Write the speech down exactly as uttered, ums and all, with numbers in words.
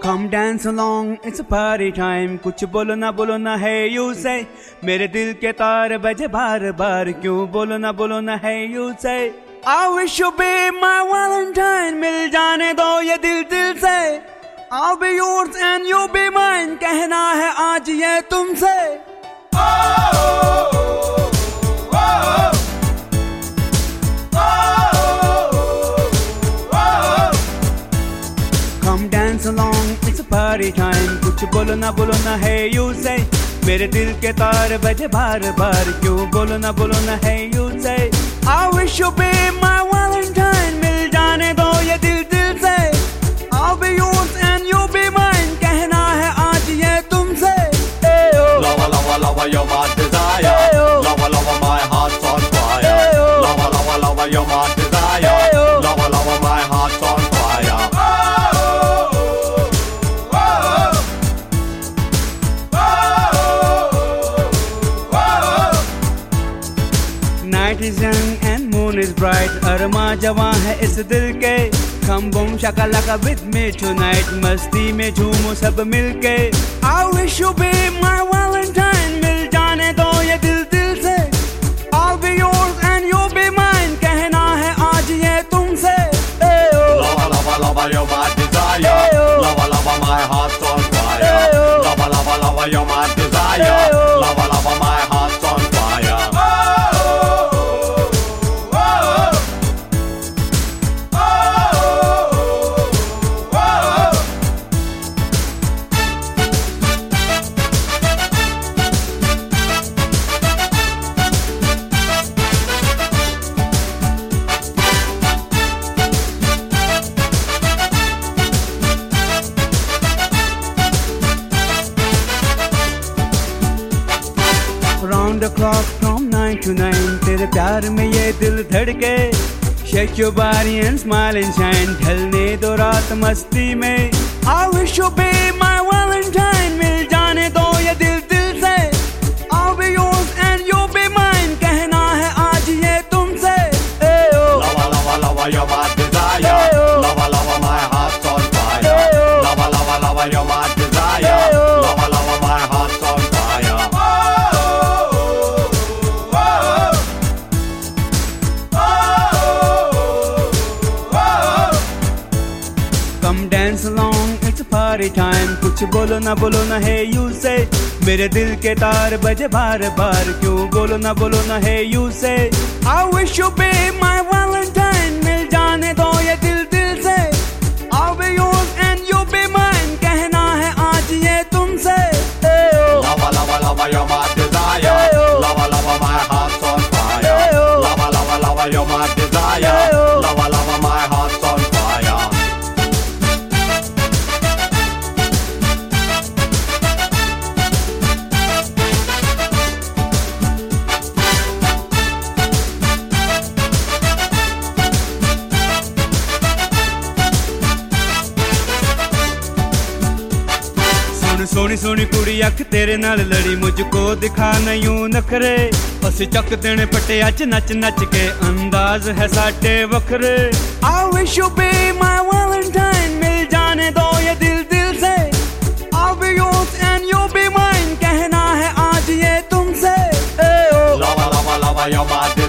Come dance along, it's a party time. कुछ बोलो ना बोलो ना है you say. मेरे दिल के तार बजे बार बार, क्यों बोलो ना बोलो ना है you say. I wish you be my Valentine. मिल जाने दो ये दिल दिल से. I'll be yours and you be mine. कहना है आज ये तुमसे. oh, oh, oh, oh. Come dance along, it's a party time. कुछ बोलो ना बोलो ना है you say. मेरे दिल के तार बजे बार बार, क्यों बोलो ना बोलो ना है you say. I wish you be my Valentine. मिल जाने दो ये दिल दिल से. I'll be yours and you be mine. कहना है आज ये तुमसे. Lava, lava, lava, you're my desire. Lava, lava, my heart's on fire. Lava, lava, lava, you're my desire. Lava, lava, my heart's on fire. Night is young and moon is bright. अरमा जवां है इस दिल के. Come boom shakalaka with me tonight. मस्ती में झूमो सब मिलके. I wish you be my Valentine. मिल जाने दो ये दिल दिल से. I'll be yours and you be mine. कहना है आज ये तुमसे. Lava, lava, lava, you're my desire. Lava, lava, my heart's on fire. Lava, lava, lava, you're my desire. Lava, lava, my heart's on fire. Round the clock from nine to nine. तेरे प्यार में ये दिल धड़के. Shake your body and smile and shine. ढलने दो रात मस्ती में. I wish you be my Valentine. मिल जाने दो ये दिल दिल से. I'll be yours and you be mine. कहना है आज ये तुमसे. Lava, lava, lava, you're my desire. Lava, lava, my heart's on fire. Lava, lava, lava, you're my desire. Lava, lava, my heart's on fire. Come dance along, it's a party time. कुछ बोलो ना बोलो ना है you say. मेरे दिल के तार बजे बार बार, क्यों बोलो ना बोलो ना है you say. I wish you be my Valentine. मिल जाने दो ये दिल दिल से. I'll be yours and you be mine. कहना है आज ये तुमसे. Lava, lava, lava, you're my desire. Lava, lava, my heart's on fire. Lava, lava, lava, you're my desire. Lava, lava, my heart's on fire. Soni Soni कुड़ी अख तेरे नाल लड़ी. मुझको दिखा न यूं नखरे. असी चक देने पट्टे अच नच नच के. अंदाज है साडे वखरे. I wish you be my Valentine. मिल जाने दो ये दिल दिल से. I'll be yours and you be mine. कहना है आज ये तुमसे. Lava, lava, lava, you're my desire.